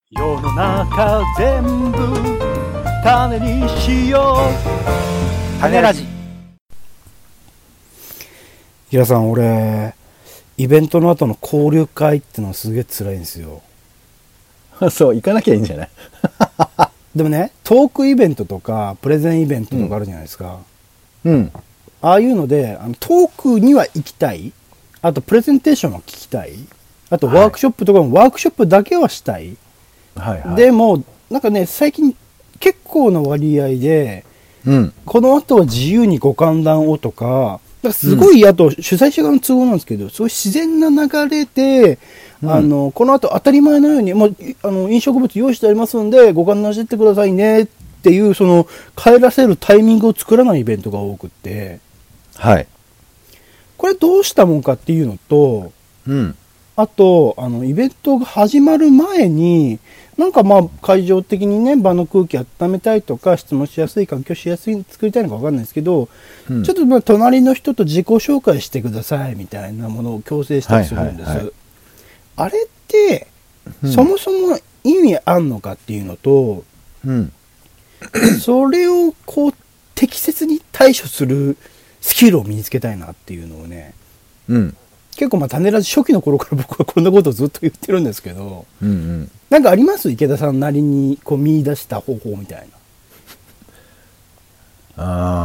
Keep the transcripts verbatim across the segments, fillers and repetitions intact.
世の中全部種にしよう。種ラジ。平さん、俺イベントの後の交流会ってのはすげえ辛いんですよ。 そう、行かなきゃいいんじゃないでもね、トークイベントとかプレゼンイベントとかあるじゃないですか。 うん。 ああいうので、あのトークには行きたい。あとプレゼンテーションは聞きたい。あとワークショップとかもワークショップだけはしたい。 はいはい、 でもなんかね、最近結構な割合で、 うん、 この後は自由にご歓談をとか、だからすごい、あと主催者側の都合なんですけど、そういう自然な流れで、うん、あのこの後当たり前のようにもうあの飲食物用意してありますんでご歓談してってくださいねっていう、その帰らせるタイミングを作らないイベントが多くって、 はい、 これどうしたもんかっていうのと、 うん、 あとあのイベントが始まる前になんかまあ会場的にね、場の空気温めたいとか質問しやすい環境しやすい作りたいのか分かんないですけど、うん、ちょっとまあ隣の人と自己紹介してくださいみたいなものを強制したりするんです、はいはいはい、あれって、うん、そもそも意味あんのかっていうのと、うん、それをこう適切に対処するスキルを身につけたいなっていうのをね、うん、結構まあ種ラジ初期の頃から僕はこんなことをずっと言ってるんですけど、うんうん、なんかあります池田さんなりにこう見出した方法みたいな。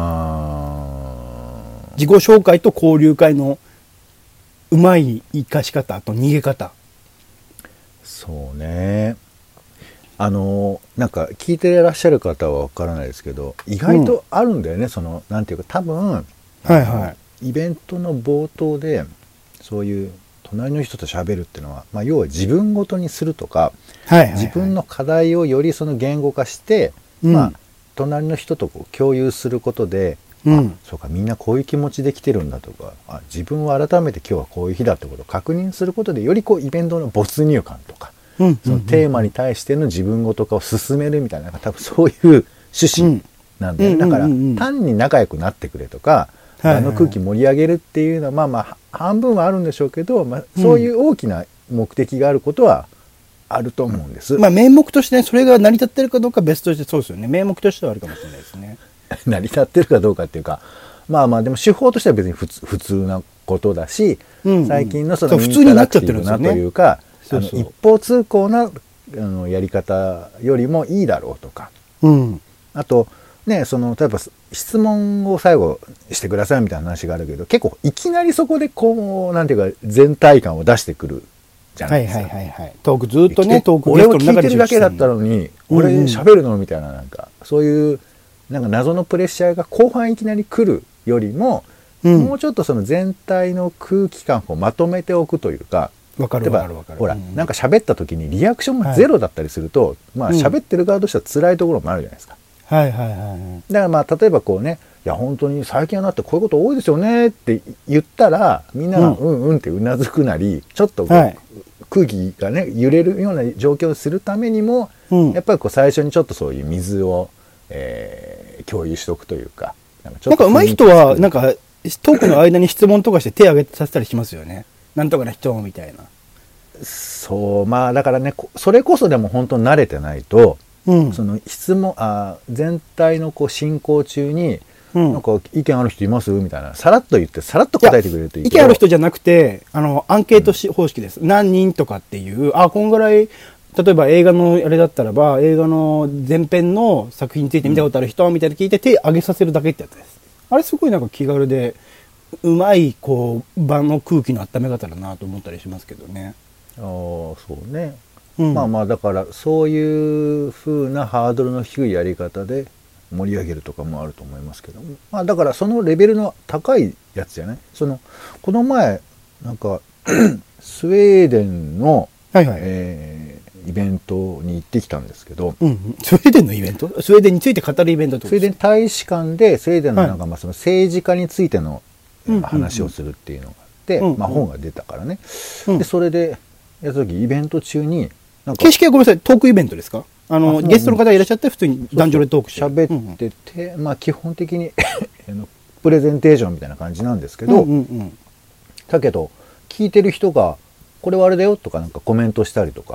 あ、自己紹介と交流会のうまい生かし方と逃げ方。 そうね、あのなんか聞いてらっしゃる方は分からないですけど、意外とあるんだよね、うん、そのなんていうか多分、はいはい、イベントの冒頭でそういう隣の人と喋るっていうのは、まあ、要は自分ごとにするとか、はいはいはい、自分の課題をよりその言語化して、うん、まあ、隣の人とこう共有することで、うん、あ、そうか、みんなこういう気持ちで来てるんだとか、あ、自分は改めて今日はこういう日だってことを確認することで、よりこうイベントの没入感とか、うん、そのテーマに対しての自分ごと化を進めるみたいな、多分そういう趣旨なんで、うん、だから、うんうんうん、単に仲良くなってくれとか、あの空気盛り上げるっていうのはまあまあ半分はあるんでしょうけど、まあ、そういう大きな目的があることはあると思うんです、うん、 まあ名目としてね、それが成り立ってるかどうか別として、そうですよね、名目としてはあるかもしれないですね成り立ってるかどうかっていうか、まあまあでも手法としては別に普通、普通なことだし、うんうん、最近のその普通になっちゃってるんですよねというか、そうそう、あの一方通行なあのやり方よりもいいだろうとか、うん、あとね、その例えば質問を最後してくださいみたいな話があるけど、結構いきなりそこでこうなんていうか全体感を出してくるじゃないですか。 はいはいはいはい。トークずっとね、トーク俺を聞いてるだけだったのに、うんうん、俺喋るのみたいな、なんかそういうなんか謎のプレッシャーが後半いきなり来るよりも、うん、もうちょっとその全体の空気感をまとめておくというか。 わかるわかるわかる。 ほら、うん、なんか喋った時にリアクションがゼロだったりすると、はい、まあ喋ってる側としては辛いところもあるじゃないですか。 はいはいはいはい。 だからまあ例えばこうね、いや本当に最近はなってこういうこと多いですよねって言ったら、みんながうんうんってうなずくなり、ちょっとこう、はい、空気がね揺れるような状況をするためにも、うん、やっぱりこう最初にちょっとそういう水を、えー、共有しておくというか、 なんかちょっとなんか上手い人はなんかトークの間に質問とかして手を挙げさせたりしますよね。なんとかな人みたいな。 そう、まあだからね、それこそでも本当に慣れてないと。うん、その質問あ全体のこう進行中に、うん、なんか意見ある人いますみたいな、さらっと言ってさらっと答えてくれるといいけど、 意見ある人じゃなくてあのアンケートし、うん、方式です。何人とかっていう、あこんぐらい、例えば映画のあれだったらば映画の前編の作品について見たことある人みたいな聞いて手挙げさせるだけってやつです。あれすごいなんか気軽でうまいこう場の空気の温め方だなと思ったりしますけどね。 ああそうね。うん、まあまあだからそういう風なハードルの低いやり方で盛り上げるとかもあると思いますけど、まあだからそのレベルの高いやつじゃない。そのこの前なんかスウェーデンの、はいはい、えー、イベントに行ってきたんですけど、 うんうん、スウェーデンのイベント、スウェーデンについて語るイベントってことですか。 スウェーデン大使館でスウェーデンのなんかまあその政治家についての話をするっていうのがあって、うんうんうん、まあ本が出たからね、うん、でそれでやった時イベント中になんか形式はごめんなさい、トークイベントですか。あのゲストの方がいらっしゃって普通に男女でトークして喋ってて、うんうん、まあ基本的にプレゼンテーションみたいな感じなんですけど、うんうんうん、だけど聞いてる人がこれはあれだよとかなんかコメントしたりとか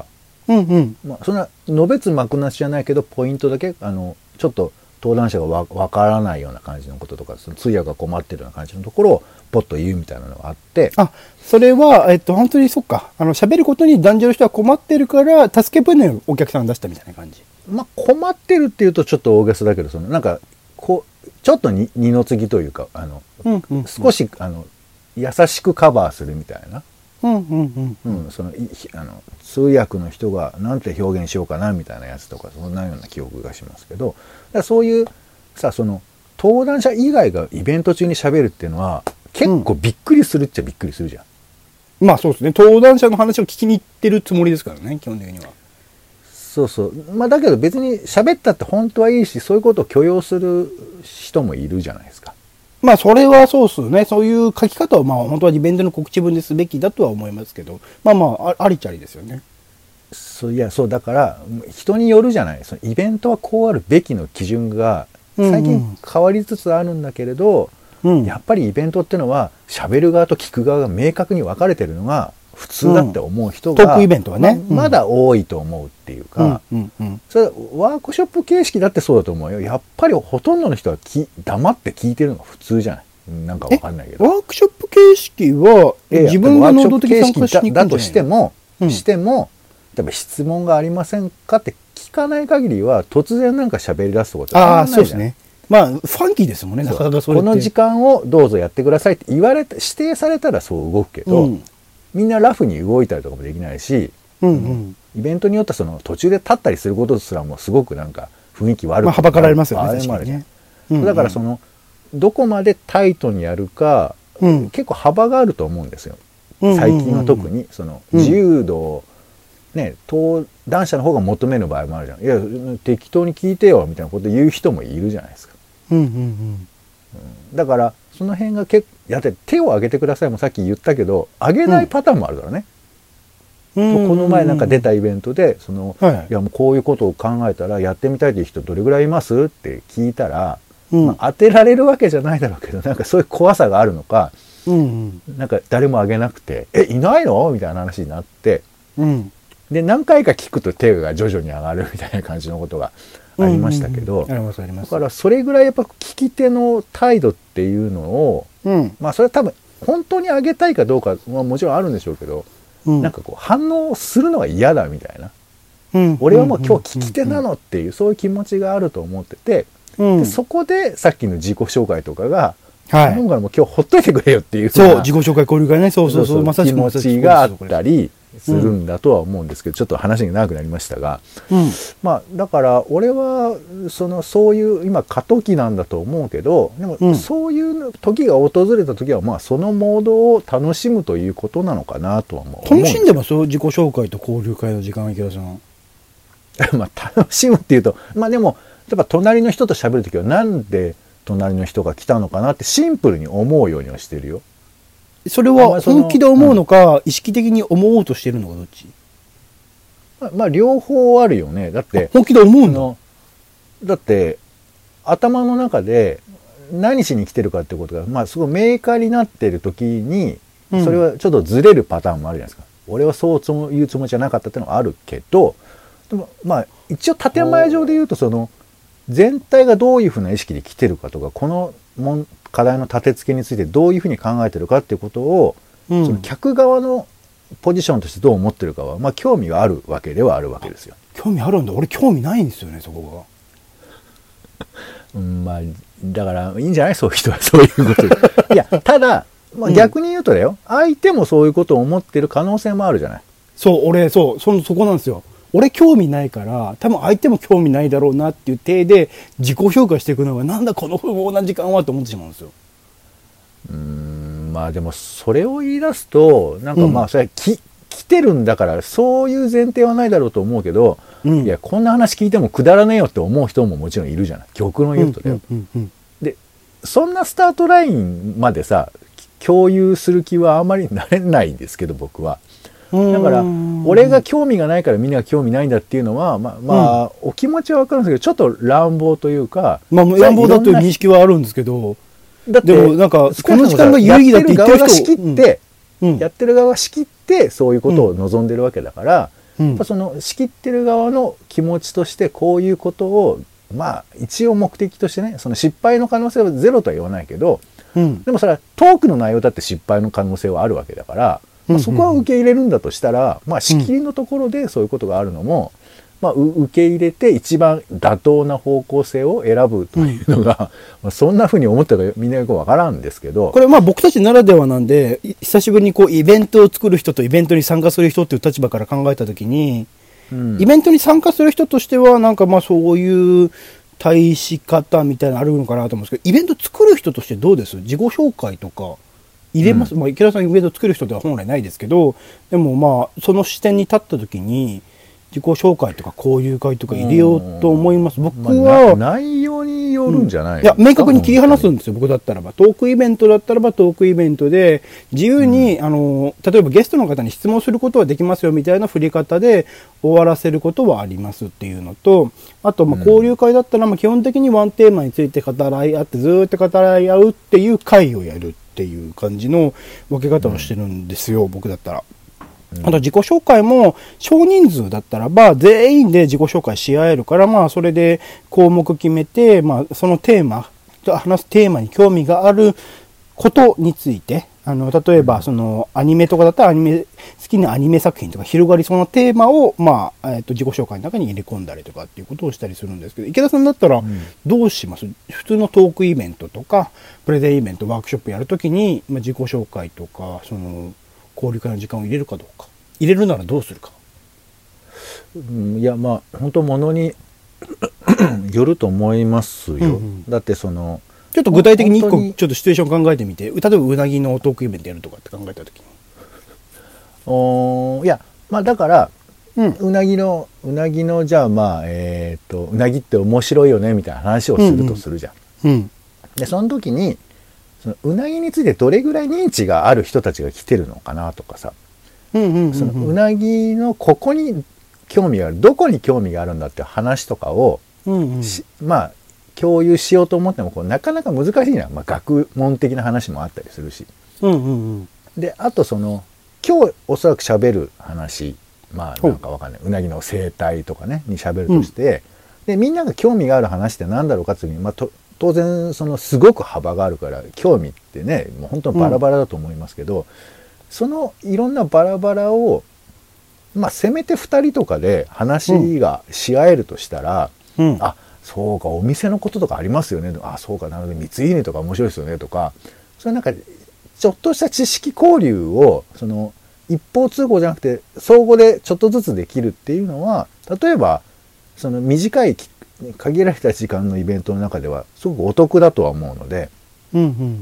うんうん。 まあ、そんなのべつ幕なしじゃないけどポイントだけあのちょっと登壇者がわ分からないような感じのこととか、その通訳が困ってるような感じのところをポッと言うみたいなのがあって。 あ、それはえっと本当にそっか、あの喋ることに男女の人は困ってるから助け舟をお客さんが出したみたいな感じ。 まあ困ってるっていうとちょっと大げさだけど、そのなんかこうちょっとに二の次というか、あの、うんうんうん、少しあの優しくカバーするみたいな。 うんうんうん、 うん、そのいあの通訳の人がなんて表現しようかなみたいなやつとか、そんなような記憶がしますけど、だからそういうさ、その登壇者以外がイベント中に喋るっていうのは結構びっくりするっちゃびっくりするじゃん。 うん、まあそうですね、登壇者の話を聞きに行ってるつもりですからね、基本的には。 そうそう、まあだけど別に喋ったって本当はいいし、そういうことを許容する人もいるじゃないですか。 まあそれはそうっすね。そういう書き方はまあ本当はイベントの告知文ですべきだとは思いますけど、まあまあありっちゃありですよね。 そう、いやそうだから人によるじゃない。そのイベントはこうあるべきの基準が最近変わりつつあるんだけれど、うんうん、やっぱりイベントっていうのは喋る側と聞く側が明確に分かれてるのが普通だって思う人が、うん、 トークイベントはね、 ま、まだ多いと思うっていうか、うんうんうん、それワークショップ形式だってそうだと思うよ。やっぱりほとんどの人はき黙って聞いてるのが普通じゃない。なんかわかんないけど。 ワークショップ形式は自分が能動的に参加しに行くんじゃないの？ だとしても、うん、しても例えば質問がありませんかって聞かない限りは突然なんか喋り出すことはないじゃん。ああ、そうですね。 まあファンキーですもんね。なかなかそれってこの時間をどうぞやってくださいって言われて指定されたらそう動くけど、うん、みんなラフに動いたりとかもできないし、うんうん、イベントによってはその途中で立ったりすることすらもすごくなんか雰囲気悪く、 まあ、はばかられますよね。確かにね。 うんうん、だからそのどこまでタイトにやるか、うん、結構幅があると思うんですよ。最近は特にその自由度、うん、ね、登壇者の方が求める場合もあるじゃん。いや適当に聞いてよみたいなこと言う人もいるじゃないですか。うんうんうん、だからその辺が結構やって手を挙げてくださいもさっき言ったけど挙げないパターンもあるからね。うん、この前なんか出たイベントでその、はい、いやもうこういうことを考えたらやってみたいという人どれぐらいいますって聞いたら、うんまあ、当てられるわけじゃないだろうけどなんかそういう怖さがあるのか、うんうん、なんか誰も挙げなくてえいないのみたいな話になって、うん、で何回か聞くと手が徐々に上がるみたいな感じのことがありましたけど、だからそれぐらいやっぱ聞き手の態度っていうのを、うん、まあそれは多分本当に上げたいかどうかはもちろんあるんでしょうけど、うん、なんかこう反応するのが嫌だみたいな、うん、俺はもう今日聞き手なのっていうそういう気持ちがあると思ってて、うん、でそこでさっきの自己紹介とかが、はい、頼むからもう今日ほっといてくれよっていうそう自己紹介交流会ねそうそうそうまさしく気持ちがあったりするんだとは思うんですけど、うん、ちょっと話が長くなりましたが、うん、まあだから俺はそのそういう今過渡期なんだと思うけどでもそういう時が訪れた時はまあそのモードを楽しむということなのかなとは思う。 楽しんでますよ自己紹介と交流会の時間は池田さんまあ楽しむっていうとまあでも例えば隣の人と喋る時はなんで隣の人が来たのかなってシンプルに思うようにはしてるよ。 それは本気で思うのか、うん、意識的に思おうとしてるのかどっち？ まあ、まあ両方あるよね。だって本気で思うの？ だって頭の中で何しに来てるかってことがまあすごい明快になってる時にそれはちょっとずれるパターンもあるじゃないですか。うん、俺はそういうつもりじゃなかったっていうのはあるけどでもまあ一応建前上で言うとその全体がどういうふうな意識で来てるかとかこの問課題の立て付けについてどういうふうに考えてるかっていうことを、うん、その客側のポジションとしてどう思ってるかはまあ興味があるわけではあるわけですよ。 興味あるんだ。俺興味ないんですよねそこが。うん、まあだからいいんじゃないそういう人はそういうこといやただ、まあ、逆に言うとだよ、うん、相手もそういうことを思ってる可能性もあるじゃない。 そう俺そうそのそこなんですよ。俺興味ないから多分相手も興味ないだろうなっていう体で自己評価していくのがなんだこの不毛な時間はと思ってしまうんですよ。 うーんまあでもそれを言い出すとなんかまあそれはき、うん、来てるんだからそういう前提はないだろうと思うけど、うん、いやこんな話聞いてもくだらねえよって思う人ももちろんいるじゃない。極論言うとだよ、うんうんうんうん、でそんなスタートラインまでさ共有する気はあまりなれないんですけど僕は。だから俺が興味がないからみんなが興味ないんだっていうのはまあ、まあうん、お気持ちは分かるんですけどちょっと乱暴というか、 まあ、乱暴だという認識はあるんですけどだってでもなんかこの時間が有意義だって言ってる人やってる側が仕切って、うん、やってる側が仕切ってそういうことを望んでるわけだから、 うん、やっぱその仕切ってる側の気持ちとしてこういうことをまあ一応目的としてね、その失敗の可能性はゼロとは言わないけど、うん、でもそれはトークの内容だって失敗の可能性はあるわけだから、まあ、そこは受け入れるんだとしたら、まあ、仕切りのところでそういうことがあるのも、まあ、受け入れて一番妥当な方向性を選ぶというのが、うん、まあそんなふうに思ってるかみんなよくわからんですけど、 これまあ僕たちならではなんで、久しぶりにこうイベントを作る人とイベントに参加する人っていう立場から考えたときに、うん、イベントに参加する人としてはなんかまあそういう対し方みたいなのあるのかなと思うんですけど、イベント作る人としてどうです？自己紹介とか入れます、うん、まあ池田さんイベント作る人では本来ないですけど、でもまあその視点に立った時に自己紹介とか交流会とか入れようと思います。僕は、 まあ、内容によるんじゃない、うん、 いや明確に切り離すんですよ。僕だったらばトークイベントだったらばトークイベントで自由に、うん、あの例えばゲストの方に質問することはできますよみたいな振り方で終わらせることはありますっていうのと、あとまあ交流会だったらまあ基本的にワンテーマについて語らい合ってずっと語らい合うっていう会をやるっていう感じの分け方をしてるんですよ、うん、僕だったら。あと自己紹介も少人数だったらば全員で自己紹介し合えるから、まあそれで項目決めて、まあそのテーマ、話すテーマに興味があることについて、あの例えばそのアニメとかだったらアニメ、好きなアニメ作品とか広がりそうなテーマを、まあえっと自己紹介の中に入れ込んだりとかっていうことをしたりするんですけど、池田さんだったらどうします？うん、普通のトークイベントとかプレゼンイベント、ワークショップやるときに、まあ、自己紹介とかその交流会の時間を入れるかどうか、入れるならどうするか。 うん、いやまあ本当ものによると思いますよ、うんうん、だってそのちょっと具体的に一個ちょっとシチュエーション考えてみて、例えばうなぎのトークイベントやるとかって考えた時に、 おいやまあだから、うん、うなぎのうなぎのじゃあまあえっ、ー、とうなぎって面白いよねみたいな話をするとするじゃん、うんうん、でその時にそのうなぎについてどれぐらい認知がある人たちが来てるのかなとかさ、うんうんうんうん、そのうなぎのここに興味がある、どこに興味があるんだっていう話とかを、うんうん、まあ共有しようと思ってもこうなかなか難しいな、まあ、学問的な話もあったりするし、うんうんうん、であとその今日おそらく喋る話、まあなんかわかんない、うなぎの生態とかねに喋るとして、うん、でみんなが興味がある話って何だろうかっていうに、まあ、と当然そのすごく幅があるから興味ってねもう本当にバラバラだと思いますけど、うん、そのいろんなバラバラをまあせめてふたりとかで話がし合えるとしたら、うん、あそうかお店のこととかありますよね、あそうかなので三つ入れとか面白いですよねとか、それなんかちょっとした知識交流をその一方通行じゃなくて相互でちょっとずつできるっていうのは、例えばその短い限られた時間のイベントの中ではすごくお得だとは思うので、うんうん、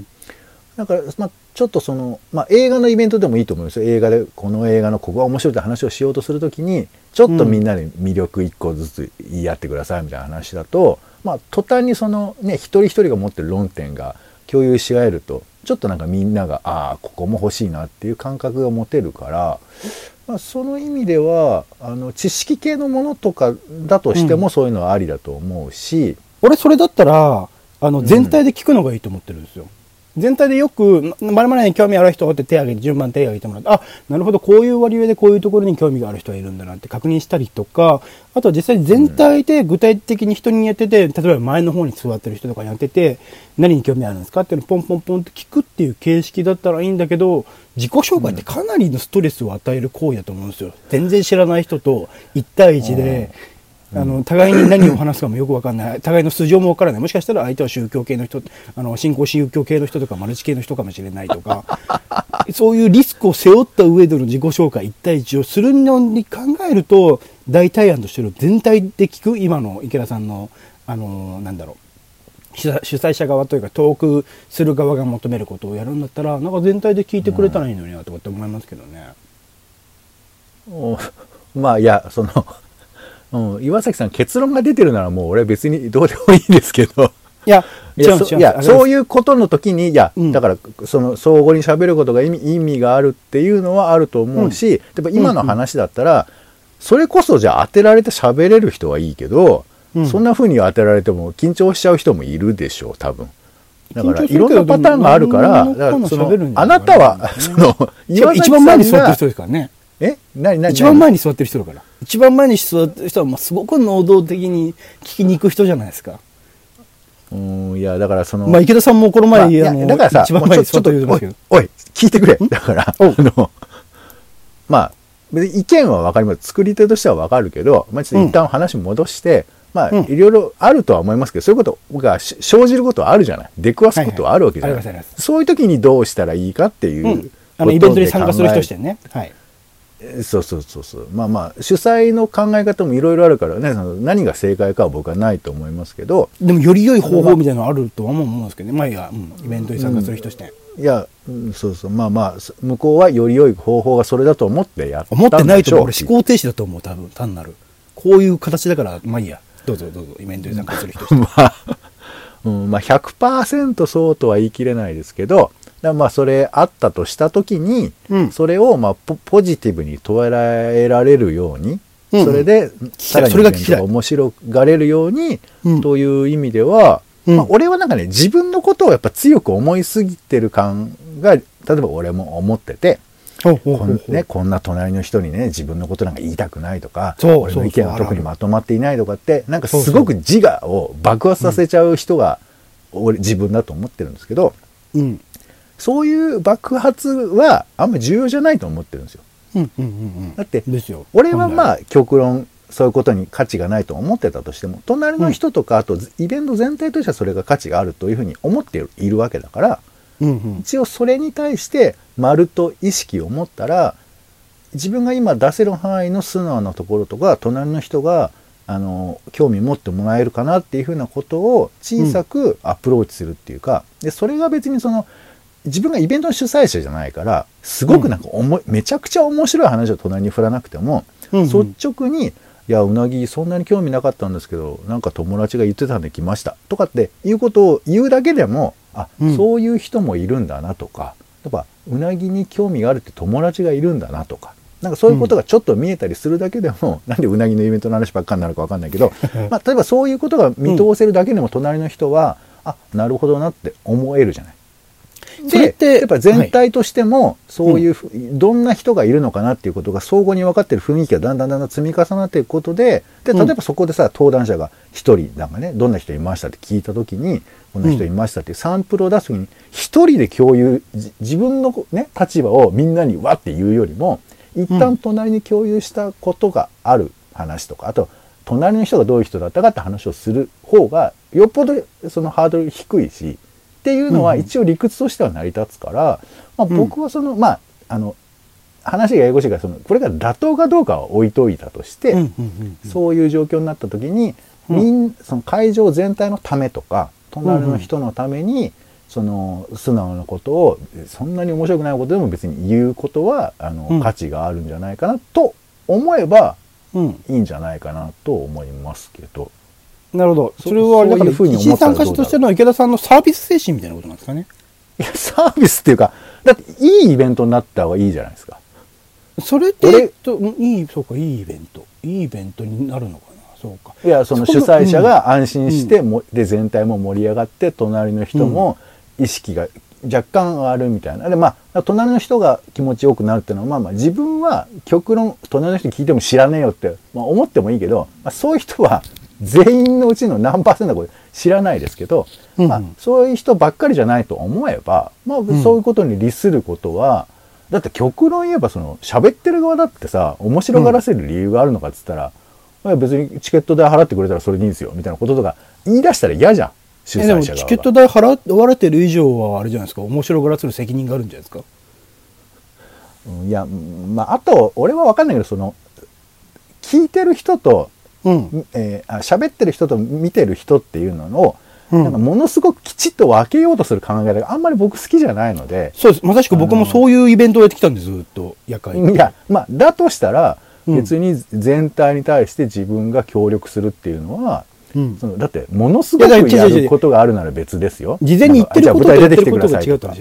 だから、まあ、ちょっとその、まあ、映画のイベントでもいいと思うんですよ。映画でこの映画のここが面白いって話をしようとするときにちょっとみんなで魅力いっこずつ言い合ってくださいみたいな話だと、まあ、途端にそのね一人一人が持ってる論点が共有し合えるとちょっとなんかみんながああここも欲しいなっていう感覚が持てるから、まあ、その意味ではあの知識系のものとかだとしてもそういうのはありだと思うし、うん、 俺それだったらあの全体で聞くのがいいと思ってるんですよ、うん、全体でよくまるまるに興味ある人って手を挙げて順番手を挙げてもらって、あなるほどこういう割合でこういうところに興味がある人がいるんだなって確認したりとか、あとは実際全体で具体的に人にやってて、例えば前の方に座ってる人とかにやってて何に興味あるんですかっていうのをポンポンポンって聞くっていう形式だったらいいんだけど、自己紹介ってかなりのストレスを与える行為だと思うんですよ。全然知らない人といち対いちであの互いに何を話すかもよく分かんない、互いの素性も分からない、もしかしたら相手は宗教系の人、あの新興宗教系の人とかマルチ系の人かもしれないとかそういうリスクを背負った上での自己紹介いち対いちをするのに考えると、大体案としての全体で聞く今の池田さんのあのなんだろう主催者側というかトークする側が求めることをやるんだったらなんか全体で聞いてくれたらいいのになとかって思いますけどね、 うん、まあいやそのうん、岩崎さん結論が出てるならもう俺は別にどうでもいいんですけど、 いやいや そ, いやそういうことの時にいや、うん、だからその相互に喋ることが意味、意味があるっていうのはあると思うし、うん、やっぱ今の話だったら、うんうん、それこそじゃあ当てられて喋れる人はいいけど、うん、そんな風に当てられても緊張しちゃう人もいるでしょう多分。だからいろんなパターンがあるから、だからそのあなたはその一番前に座ってる人ですからね。 え何何一番前に座ってる人だから。一番前に座ってる人は、まあ、すごく能動的に聞きに行く人じゃないですか。 うん、いや、だからその。 まあ、池田さんもこの前、まあ、 いや、だからさ、 一番前に座ってるますけど。おい、おい、聞いてくれ。だから、あの、まあ、別に意見は分かります。作り手としては分かるけど、まあ、ちょっと一旦話戻して、うん、まあ、いろいろあるとは思いますけど、そういうことが生じることはあるじゃない。出くわすことはあるわけじゃない。はいはい、そういう時にどうしたらいいかっていう、うん、 あのイベントに参加する人としてね。はい。 そうそうそうそう。まあまあ、主催の考え方もいろいろあるからね、その何が正解かは僕はないと思いますけど。 でも、より良い方法みたいなのあるとは思うんですけどね。まあいいや、うん、イベントに参加する人として。 うん、いや、うん、そうそう。まあまあ、向こうはより良い方法がそれだと思ってやったんでしょう。 思ってないと思う。俺思考停止だと思う、多分、単なる。こういう形だから、まあいいや。どうぞどうぞ、イベントに参加する人として。 まあ、うん、まあ ひゃくパーセント そうとは言い切れないですけど、まあそれあったとしたときに、うん、それをまあ ポ, ポジティブに捉えられるように、うん、それでさらにイベントが面白がれるように、うん、という意味では、うんまあ、俺はなんかね自分のことをやっぱ強く思いすぎてる感が例えば俺も思ってて、こんね、こんな隣の人にね自分のことなんか言いたくないとか、俺の意見は特にまとまっていないとかってなんかすごく自我を爆発させちゃう人が俺自分だと思ってるんですけど、うん、そういう爆発はあんまり重要じゃないと思ってるんですよ。うんうんうんうん、だって俺はまあ極論そういうことに価値がないと思ってたとしても隣の人とかあとイベント全体としてはそれが価値があるというふうに思っているわけだから、うんうん、一応それに対して丸と意識を持ったら自分が今出せる範囲の素直なところとか隣の人があの興味持ってもらえるかなっていうふうなことを小さくアプローチするっていうか、うん、でそれが別にその自分がイベントの主催者じゃないからすごくなんかおも、うん、めちゃくちゃ面白い話を隣に振らなくても、うんうん、率直にいやうなぎそんなに興味なかったんですけどなんか友達が言ってたんで来ましたとかっていうことを言うだけでもあ、うん、そういう人もいるんだなとかやっぱうなぎに興味があるって友達がいるんだなとかなんかそういうことがちょっと見えたりするだけでも、うん、なんでうなぎのイベントの話ばっかりになるか分かんないけど、まあ、例えばそういうことが見通せるだけでも隣の人は、うん、あなるほどなって思えるじゃない。 それってやっぱ全体としてもそういう、はい、どんな人がいるのかなっていうことが相互に分かっている雰囲気がだんだんだんだん積み重なっていくことで、で例えばそこでさ登壇者が一人なんかねどんな人いましたって聞いた時にこんな人いましたっていうサンプルを出す時に一人で共有自分のね立場をみんなにわって言うよりも一旦隣に共有したことがある話とか、あと隣の人がどういう人だったかって話をする方がよっぽどそのハードル低いしっていうのは一応理屈としては成り立つから、まあ、僕はその、うん、まああの話がややこしいからそのこれが妥当かどうかは置いといたとして、うんうんうんうん、そういう状況になった時に、うん、みんその会場全体のためとか隣の人のために、うんうん、その素直なことをそんなに面白くないことでも別に言うことはあの、うん、価値があるんじゃないかなと思えば、うん、いいんじゃないかなと思いますけど。 なるほど。それはだから一次参加者としての池田さんのサービス精神みたいなことなんですかね。 いやサービスっていうかだっていいイベントになった方がいいじゃないですか。 それってといいそうかいいイベントいいイベントになるのかな。そうか。 いやその主催者が安心しても、うん、で全体も盛り上がって隣の人も意識が若干上がるみたいな。でまあ隣の人が気持ちよくなるっていうのはまあまあ自分は極論隣の人に聞いても知らねえよって、まあ、思ってもいいけど、まあ、そういう人は全員のうちの何パーセントか知らないですけど、うんうんまあ、そういう人ばっかりじゃないと思えば、まあ、そういうことに利することは、うん、だって極論言えばその喋ってる側だってさ面白がらせる理由があるのかっつったら、うん、別にチケット代払ってくれたらそれでいいんですよみたいなこととか言い出したら嫌じゃん主催者側が。でもチケット代払われてる以上はあれじゃないですか面白がらせる責任があるんじゃないですか。 うん、いやまああと俺は分かんないけどその聞いてる人とうんえー、喋ってる人と見てる人っていうのを、うん、なんかものすごくきちっと分けようとする考え方があんまり僕好きじゃないので。 そうですまさしく僕もそういうイベントをやってきたんですずっと夜会。 いやまあだとしたら別に全体に対して自分が協力するっていうのは、うん、そのだってものすごくやることがあるなら別ですよ。 事前に言ってることと言ってることが違うと。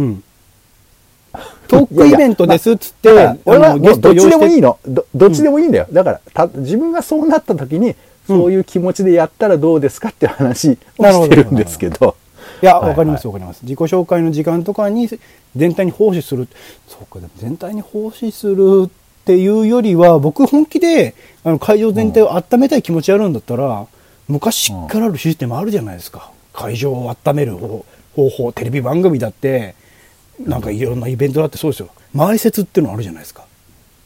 トークイベントですっつって、いやいやまあ、 俺はもうどっちでもいいの ど, どっちでもいいんだよ、うん、だからた自分がそうなった時にそういう気持ちでやったらどうですかって話をしてるんですけど、 いやわかりますわかります。自己紹介の時間とかに全体に奉仕するそうかでも全体に奉仕するっっていうよりは、僕本気であの会場全体を温めたい気持ちあるんだったら、昔からあるシステムあるじゃないですか。会場を温める方法、テレビ番組だって、なんかいろんなイベントだってそうですよ。前説っていうのあるじゃないですか。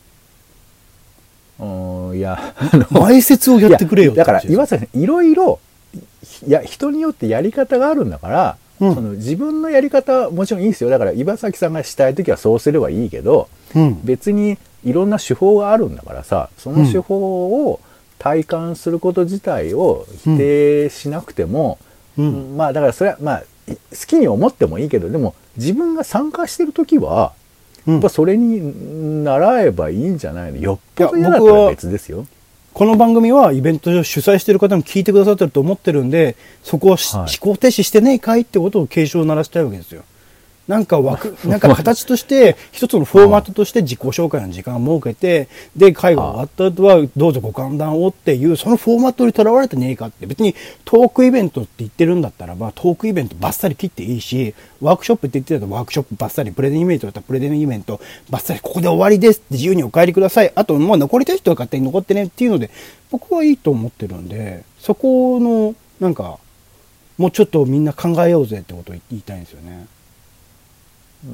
うん、いや、 前説をやってくれよってだから岩崎さん、いろいろ、いや、人によってやり方があるんだから、うん、その自分のやり方はもちろんいいですよ。だから岩崎さんがしたいときはそうすればいいけど、うん、別にいろんな手法があるんだからさ、その手法を体感すること自体を否定しなくても、うんうん、まあだからそれはまあ好きに思ってもいいけど、でも自分が参加してるときは、やっぱそれに習えばいいんじゃないの。よっぽど嫌だったら別ですよ。 この番組はイベントを主催している方も聞いてくださってると思ってるんで、そこは、はい、思考停止してねえかいってことを警鐘を鳴らしたいわけですよ。なんか枠、なんか形として、一つのフォーマットとして自己紹介の時間を設けて、で、会が終わった後はどうぞご歓談をっていう、そのフォーマットにとらわれてねえかって、別にトークイベントって言ってるんだったらば、トークイベントバッサリ切っていいし、ワークショップって言ってたらワークショップバッサリ、プレゼンイベントだったらプレゼンイベントバッサリ、ここで終わりですって自由にお帰りください。あと、もう残りたい人は勝手に残ってねっていうので、僕はいいと思ってるんで、そこの、なんか、もうちょっとみんな考えようぜってことを言いたいんですよね。 うん、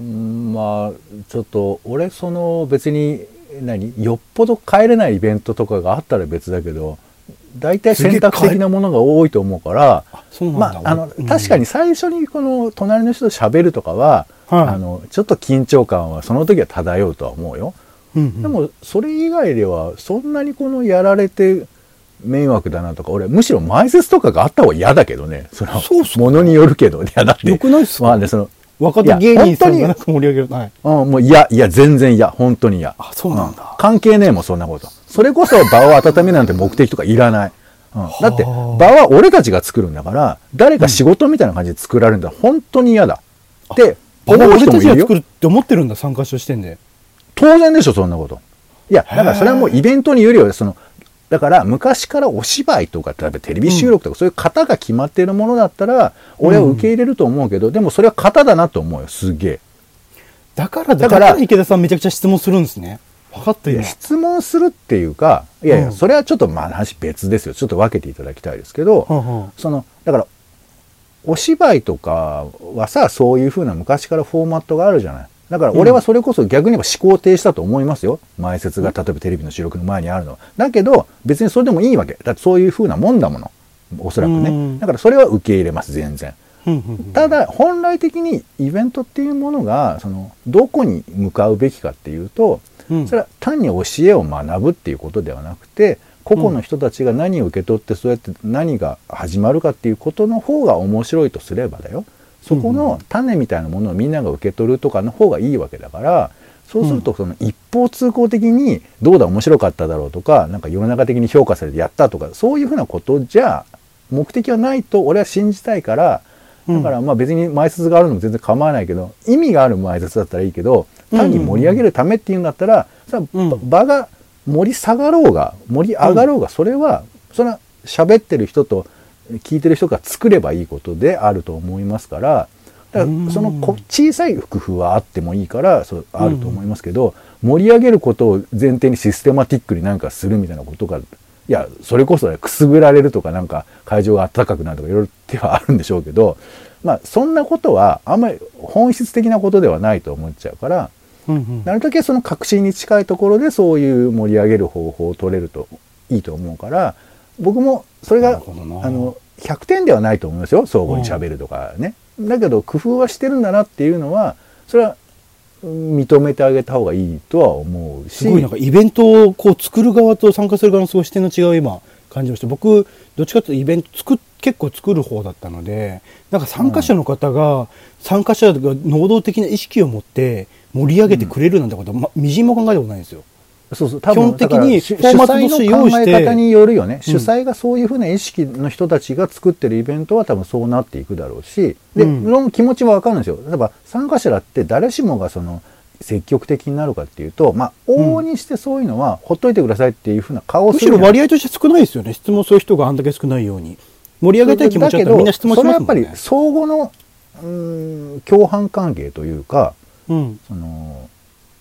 まあちょっと俺その別に何よっぽど帰れないイベントとかがあったら別だけど、大体選択的なものが多いと思うから、まああの、うん、確かに最初にこの隣の人と喋るとかは、はい、あのちょっと緊張感はその時は漂うとは思うよ。うんうん、でもそれ以外ではそんなにこのやられて迷惑だなとか、俺むしろ前説とかがあった方が嫌だけどね。そのものによるけど、いやだってよくないっすか。 まあね、その若手芸人さんがなんか盛り上げる。はい。 うん、もういや、いや、全然いや、本当に嫌。 あ、そうなんだ。 うん、関係ねえもん、そんなこと。それこそ場を温めなんて目的とかいらない。うん、だって、場は俺たちが作るんだから、誰か仕事みたいな感じで作られるんだ。本当に嫌だ。で、 思う人もいるよ。俺たちが作るって思ってるんだ、参加者視点で。 当然でしょ、そんなこと。いや、だからそれはもうイベントによるよ。その、だから昔からお芝居とか例えばテレビ収録とか、うん、そういう型が決まっているものだったら俺は受け入れると思うけど、うん、でもそれは型だなと思うよ。すげえ。 だからだから池田さんめちゃくちゃ質問するんですね。分かってる。 質問するっていうか、いやいや、うん、それはちょっとまあ話別ですよ。ちょっと分けていただきたいですけど、うんうん、そのだからお芝居とかはさ、そういう風な昔からフォーマットがあるじゃない。だから俺はそれこそ逆に言えば思考停止だと思いますよ。前説が例えばテレビの収録の前にあるのは。だけど別にそれでもいいわけ。だってそういう風なもんだもの。おそらくね。だからそれは受け入れます、全然。ただ本来的にイベントっていうものがそのどこに向かうべきかっていうと、それは単に教えを学ぶっていうことではなくて、個々の人たちが何を受け取ってそうやって何が始まるかっていうことの方が面白いとすればだよ。そこの種みたいなものをみんなが受け取るとかの方がいいわけだから、そうするとその一方通行的にどうだ面白かっただろうとか、なんか世の中的に評価されてやったとか、そういうふうなことじゃ目的はないと俺は信じたいから、だからまあ別に前説があるのも全然構わないけど、意味がある前説だったらいいけど、単に盛り上げるためっていうんだったら、場が盛り下がろうが盛り上がろうが、それはそれは喋ってる人と聞いてる人が作ればいいことであると思いますから、だからその小さい工夫はあってもいいからそうあると思いますけど、盛り上げることを前提にシステマティックになんかするみたいなことが、いやそれこそくすぐられるとか、なんか会場が暖かくなるとかいろいろ手はあるんでしょうけど、まあそんなことはあんまり本質的なことではないと思っちゃうから、なるだけその革新に近いところでそういう盛り上げる方法を取れるといいと思うから、僕もそれがあのひゃくてんではないと思いますよ、相互に喋るとかね。だけど工夫はしてるんだなっていうのは、それは認めてあげた方がいいとは思うし、 すごいなんかイベントをこう作る側と参加する側のすごい視点の違いを今感じました。僕どっちかというとイベント作結構作る方だったので、なんか参加者の方が参加者が能動的な意識を持って盛り上げてくれるなんてことは、ま、みじんも考えたことないんですよ。 そうそう、多分基本的に主催の考え方によるよね。主催がそういうふうな意識の人たちが作ってるイベントは多分そうなっていくだろうし、で、うん、気持ちは分かるんですよ。例えば参加者だって誰しもがその積極的になるかっていうと、まあ往々にしてそういうのはほっといてくださいっていうふうな顔をする。 むしろ割合として少ないですよね。質問そういう人があんだけ少ないように。盛り上げたい気持ちだったらみんな質問しますもんね。 それはやっぱり相互のうーん共犯関係というか、うん、その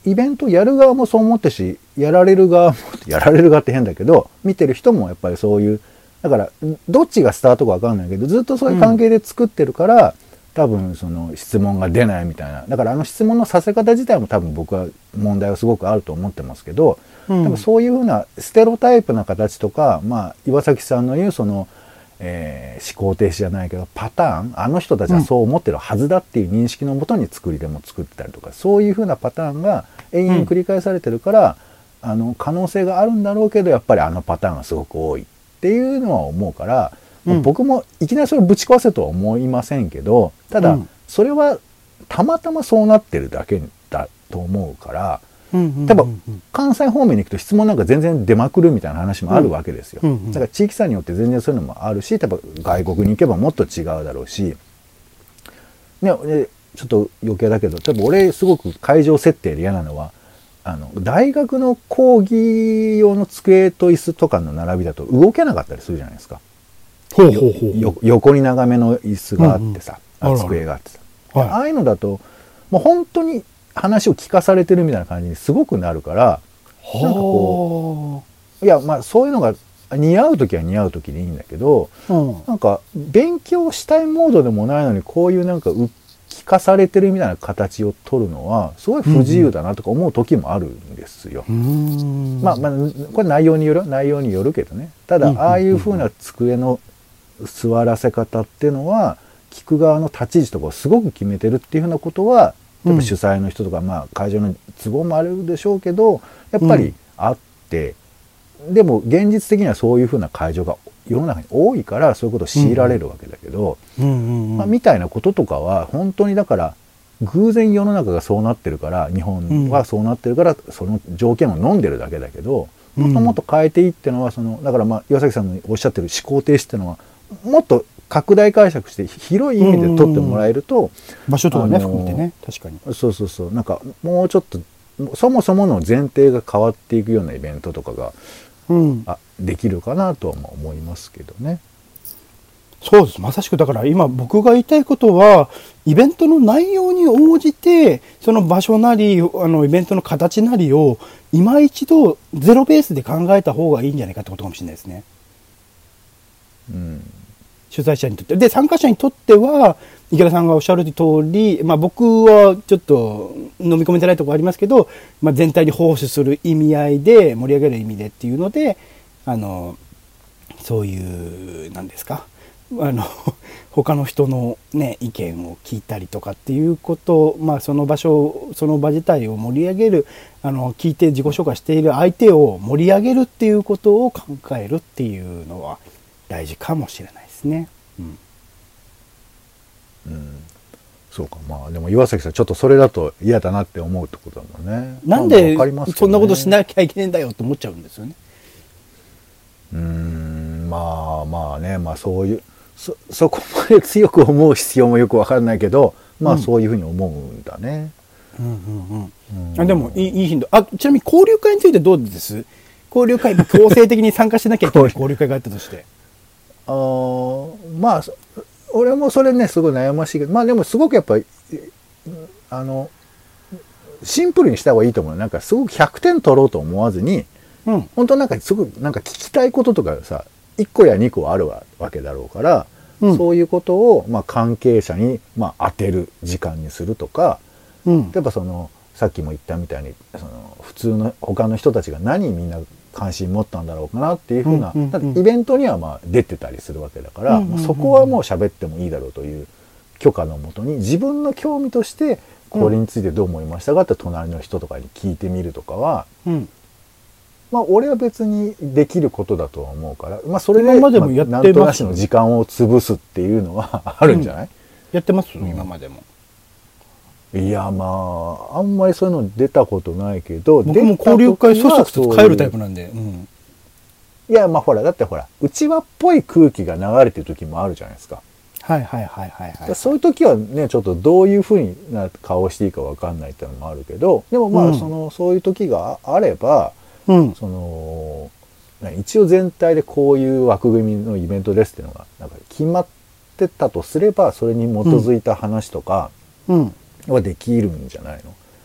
イベントやる側もそう思ってし、やられる側も、やられる側って変だけど、見てる人もやっぱりそういう、だから、どっちがスタートかわかんないけど、ずっとそういう関係で作ってるから、うん、多分その質問が出ないみたいな。だからあの質問のさせ方自体も多分僕は問題はすごくあると思ってますけど、うん、多分そういうふうなステロタイプな形とか、まあ、岩崎さんの言うその、えー、思考停止じゃないけどパターン、あの人たちはそう思ってるはずだっていう認識のもとに作り手も作ってたりとか、そういうふうなパターンが永遠に繰り返されてるから、うん、あの可能性があるんだろうけど、やっぱりあのパターンがすごく多いっていうのは思うから、うん、僕もいきなりそれをぶち壊せとは思いませんけど、ただ、うん、それはたまたまそうなってるだけだと思うから、例えば関西方面に行くと質問なんか全然出まくるみたいな話もあるわけですよ。だから地域差によって全然そういうのもあるし、例えば外国に行けばもっと違うだろうし、ね、ちょっと余計だけど、例えば俺すごく会場設定で嫌なのは、あの大学の講義用の机と椅子とかの並びだと動けなかったりするじゃないですか。 ほうほうほうよ横に長めの椅子があってさ、うんうん、机があってさ、はい、ああいうのだともう本当に話を聞かされてるみたいな感じにすごくなるから、なんかこう、いやまあそういうのが似合う時は似合う時でいいんだけど、うん、なんか勉強したいモードでもないのにこういうなんか聞かされてるみたいな形を取るのはすごい不自由だなとか思う時もあるんですよ。うん、まあまあこれ内容による内容によるけどね。ただああいう風な机の座らせ方っていうのは聞く側の立ち位置とかをすごく決めてるっていうふうなことは、やっぱ主催の人とか、まあ会場の都合もあるでしょうけど、やっぱりあって、うん、でも現実的にはそういうふうな会場が世の中に多いからそういうことを強いられるわけだけど、みたいなこととかは本当にだから偶然世の中がそうなってるから、日本はそうなってるからその条件を飲んでるだけだけど、もっともっと変えていいっていうのは、そのだからまあ岩崎さんのおっしゃってる思考停止っていうのはもっと拡大解釈して広い意味で取ってもらえると、 場所とかね含めてね、確かにそうそうそう、なんかもうちょっとそもそもの前提が変わっていくようなイベントとかが、うん、あできるかなとは思いますけどね。 そうです、まさしくだから今僕が言いたいことは、イベントの内容に応じてその場所なりあのイベントの形なりを今一度ゼロベースで考えた方がいいんじゃないかってことかもしれないですね。うん、主催者にとってで、参加者にとっては池田さんがおっしゃる通り、まあ、僕はちょっと飲み込めてないところありますけど、まあ、全体に奉仕する意味合いで盛り上げる意味でっていうので、あのそういうなんですか、あの他の人の、ね、意見を聞いたりとかっていうこと、まあ、その場所その場自体を盛り上げる、あの聞いて自己紹介している相手を盛り上げるっていうことを考えるっていうのは大事かもしれないですね。うんうん、そうか。まあでも岩崎さんちょっとそれだと嫌だなって思うってことだもんね。 なんでそんなことしなきゃいけないんだよって思っちゃうんですよね。 うーん、まあまあね、まあそういう そ, そこまで強く思う必要もよくわからないけど、まあそういうふうに思うんだね。 うんうんうんうん、あでもいい、いい頻度。あ、ちなみに交流会についてどうです？交流会強制的に参加しなきゃいけない交流会があったとして。 あまあ俺もそれねすごい悩ましいけど、まあでもすごくやっぱりあのシンプルにした方がいいと思う。なんかすごくひゃくてん取ろうと思わずに、うん、本当なんかすごくなんか聞きたいこととかさいっこやにこあるわけだろうから、うん、そういうことをまあ関係者にまあ当てる時間にするとか、うん、例えばそのさっきも言ったみたいにその普通の他の人たちが何みんな関心持ったんだろうかなっていうふうな、うんうんうん、イベントにはまあ出てたりするわけだから、うんうんうん、そこはもう喋ってもいいだろうという許可のもとに自分の興味としてこれについてどう思いましたかって隣の人とかに聞いてみるとかは、うん、まあ俺は別にできることだとは思うから、まあそれで今までもやってます、 まあ、なんとなしの時間を潰すっていうのはあるんじゃない？うん、 やってます、うん、今までも。 いやまああんまりそういうの出たことないけど、 僕も交流会そそくと帰るタイプなんで、うん、 いやまあほらだってほら内輪っぽい空気が流れてる時もあるじゃないですか。 はいはいはいはいはい。 そういう時はねちょっとどういうふうな顔をしていいかわかんないっていうのもあるけど、でもまあ、うん、そのそういう時があれば、うん、その一応全体でこういう枠組みのイベントですっていうのがなんか決まってたとすれば、それに基づいた話とか、うんうんはできるんじゃないの？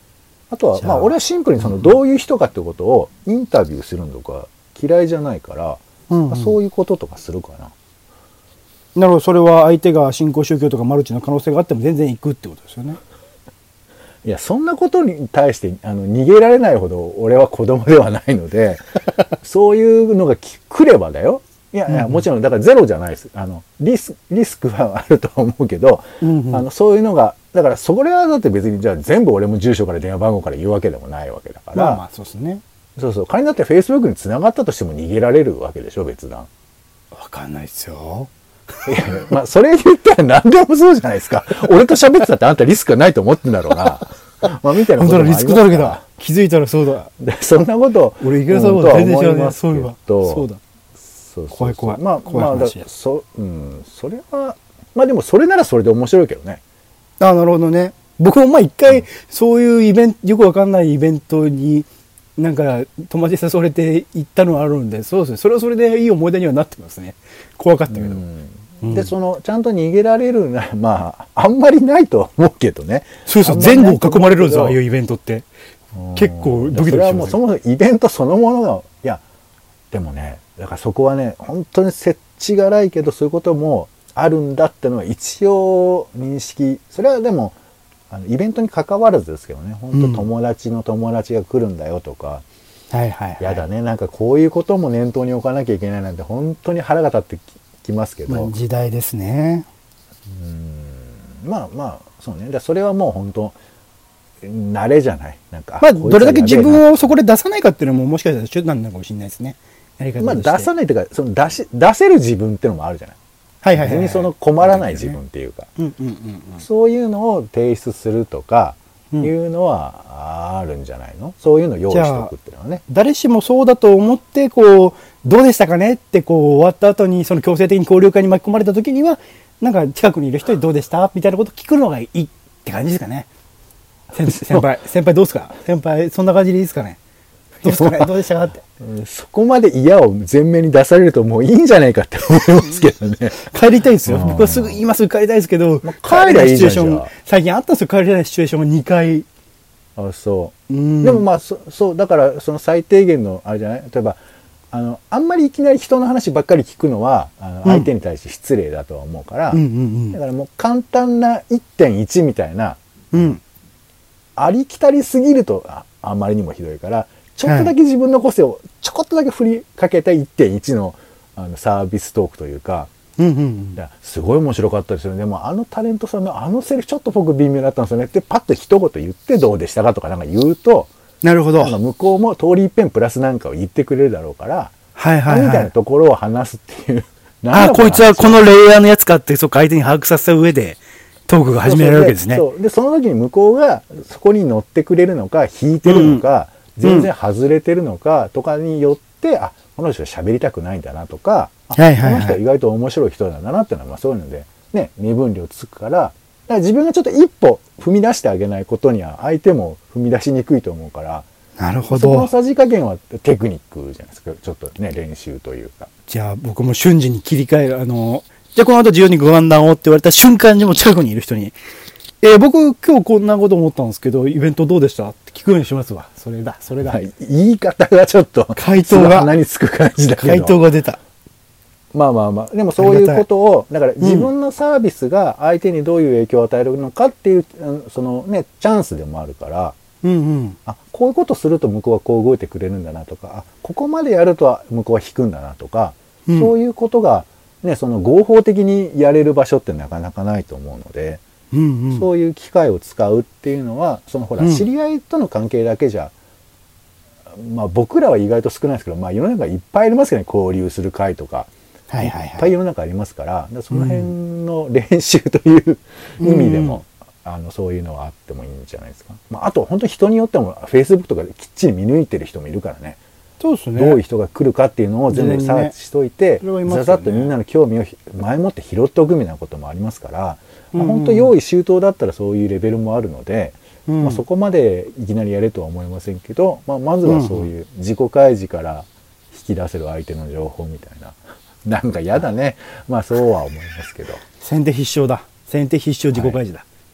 あとはまあ俺はシンプルにそのどういう人かってことをインタビューするのとか嫌いじゃないから、うんうん、まあ、そういうこととかするかな。 なるほど。それは相手が新興宗教とかマルチの可能性があっても全然行くってことですよね。 いや、そんなことに対してあの逃げられないほど俺は子供ではないのでそういうのが来ればだよ。いやいや、もちろんだからゼロじゃないです。あのリスリスクはあるとは思うけど、うんうん、あのそういうのがだからそれはだって別にじゃあ全部俺も住所から電話番号から言うわけでもないわけだから、 まあまあそうですね。 そうそう、仮にだってフェイスブックに繋がったとしても逃げられるわけでしょ、別段。 わかんないですよ。 いやいや、まあそれ言ったら何でもそうじゃないですか。俺と喋ってたってあんたリスクがないと思ってんだろうな。まあみたいなこともありますから。本当だ、リスクだらけだ。気づいたらそうだ。 でそんなこと俺池田さんは全然知らない。そういえば。そうだ。 そうそうそう、 怖い怖い。 まあ怖い話まあそうんそれはまあでもそれならそれで面白いけどね。 ああ、なるほどね。僕もまあ一回そういうイベント、よくわかんないイベントになんか友達誘われて行ったのはあるんで、そうですね。それはそれでいい思い出にはなってますね。怖かったけど。うんうん、でそのちゃんと逃げられるな、まああんまりないとは思うけどね。 そうそう、前後を囲まれるんですよ、ああいうイベントって。結構ドキドキします。 それはもうそもそもイベントそのものが、いやでもね、だからそこはね本当に設置がないけどそういうこともあるんだってのは一応認識。それはでもあのイベントに関わらずですけどね、本当友達の友達が来るんだよとか、 うん、はいはいはい、 やだね、なんかこういうことも念頭に置かなきゃいけないなんて本当に腹が立ってきますけど、 まあ、時代ですね。 うん、まあまあそうね。だそれはもう本当慣れじゃない。なんかまあどれだけ自分をそこで出さないかっていうのももしかしたら手段なのかもしれないですね。やり方として。 まあ出さないというかその出し出せる自分っていうのもあるじゃない。 はいはいはい、はい、 別にその困らない自分っていうか、そういうのを提出するとかいうのはあるんじゃないの、うん、そういうのを用意しておくっていうのはね。 誰しもそうだと思ってこうどうでしたかねってこう終わった後にその強制的に交流会に巻き込まれた時にはなんか近くにいる人にどうでしたみたいなことを聞くのがいいって感じですかね。先, 先輩先輩どうですか、先輩そんな感じでいいですかね、どうですかね、どうでしたかって、 うん、そこまで嫌を前面に出されるともういいんじゃないかって思いますけどね。 帰りたいですよ。僕はすぐ今すぐ帰りたいですけど、まあ、帰りないシチュエーション最近あったんですよ。帰りないシチュエーションがにかい。 あ、そう、うん、でもまあ そ, そうだからその最低限のあれじゃない。例えばあのあんまりいきなり人の話ばっかり聞くのはあの相手に対して失礼だとは思うから、うんうんうんうん、だからもう簡単な いってんいち みたいな、うん、ありきたりすぎると あ, あんまりにもひどいからちょっとだけ自分の個性をちょこっとだけ振りかけた いってんいち の, あのサービストークというか、うんうんうん、だすごい面白かったですよね。でもあのタレントさんのあのセリフちょっと僕微妙だったんですよねってパッと一言言ってどうでしたかとかなんか言うと、 なるほど、 なんか向こうも通り一遍プラスなんかを言ってくれるだろうから、 はいはいはい、 みたいなところを話すっていうああこいつはこのレイヤーのやつかってそっか相手に把握させた上でトークが始められるわけですね。 そうそうで、その時に向こうがそこに乗ってくれるのか引いてるのか、うん、全然外れてるのかとかによって、うん、あこの人は喋りたくないんだなとか、はいはいはい、この人は意外と面白い人なんだなっていうのは、まあ、そういうのでね身分量つくから、だから自分がちょっと一歩踏み出してあげないことには相手も踏み出しにくいと思うから。 なるほど。 そこのさじ加減はテクニックじゃないですか。ちょっとね練習というか。 じゃあ僕も瞬時に切り替える。あのじゃあこの後自由にご判断をって言われた瞬間にも近くにいる人に、えー、僕今日こんなこと思ったんですけどイベントどうでしたって聞くようにしますわ。それだそれだ、はい、 言い方がちょっと回答が鼻につく感じだけど回答が出た。 まあまあまあでもそういうことをだから自分のサービスが相手にどういう影響を与えるのかっていう、うん、そのねチャンスでもあるから、うんうん、あこういうことすると向こうはこう動いてくれるんだなとか、あここまでやるとは向こうは引くんだなとか、うん、そういうことが、ね、その合法的にやれる場所ってなかなかないと思うので、うんうん、そういう機会を使うっていうのはそのほら、うん、知り合いとの関係だけじゃ、まあ、僕らは意外と少ないですけど、まあ、世の中いっぱいありますよね。交流する会とか、はいはいはい、いっぱい世の中ありますから、その辺の練習という意味でも、うんあのそういうのはあってもいいんじゃないですか。まあ、あと本当に人によっても Facebook とかできっちり見抜いてる人もいるからね。 そうですね。 どういう人が来るかっていうのを全部サーチしといて、ねね、ざざっとみんなの興味を前もって拾っておくみたいなこともありますから、うんうんまあ、本当用意周到だったらそういうレベルもあるので、うんまあ、そこまでいきなりやれとは思いませんけど、まあ、まずはそういう自己開示から引き出せる相手の情報みたいな。なんか嫌だね。まあそうは思いますけど。 先手必勝だ。先手必勝自己開示だ。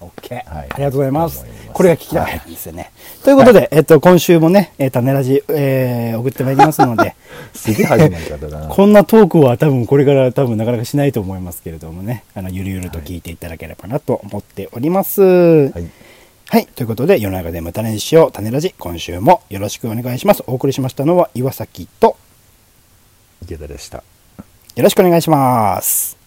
OK、 はい、 ありがとうございます。 思いますこれが聞きたかったんですよね。はい、ということで、はい、えっと、今週もね、えー、種ラジ、えー、送ってまいりますので。 すげえ始まり方だな。 こんなトークは多分これから多分なかなかしないと思いますけれどもね、あの、ゆるゆると聞いていただければなと思っております。はい。はい。ということで、世の中で無種にしよう、種ラジ、今週もよろしくお願いします。お送りしましたのは岩崎と池田でした。 よろしくお願いします。